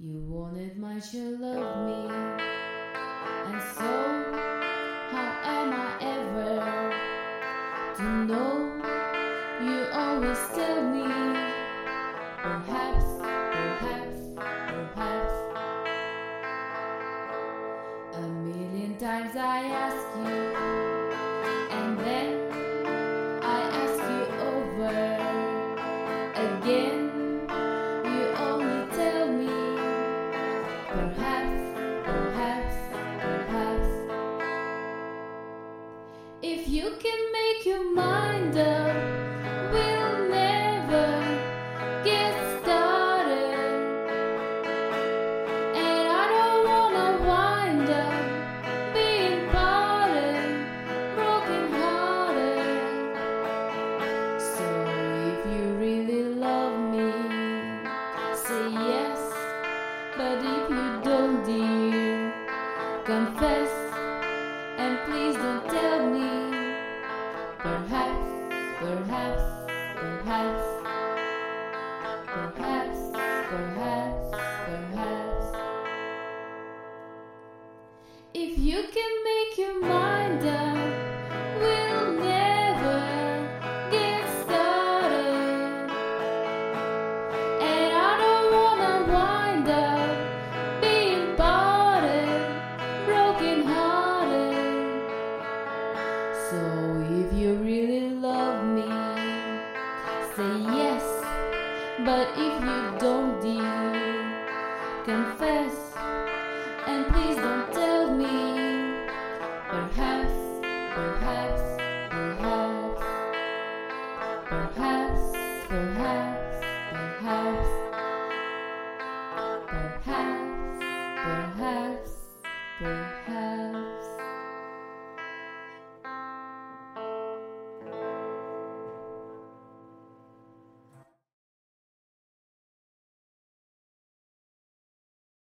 You wanted much to love me, and so how am I ever to know? You always tell me, perhaps, perhaps, perhaps. A million times I ask you, and then I ask you over again. You only tell me, perhaps, perhaps, perhaps. If you can make your mind up, we'll never get started. And I don't wanna wind up being parted, broken hearted. So if you really love me, say yes. But if you don't, dear, confess. And please don't tell me, perhaps, perhaps, perhaps, perhaps, perhaps, perhaps. If you can make your mind up, we'll never get started. And I don't wanna wind up being parted, broken hearted. So if you really love me, say yes. But if you don't, dear, confess. And please don't tell me, perhaps, perhaps, perhaps, perhaps, perhaps, perhaps, perhaps, perhaps.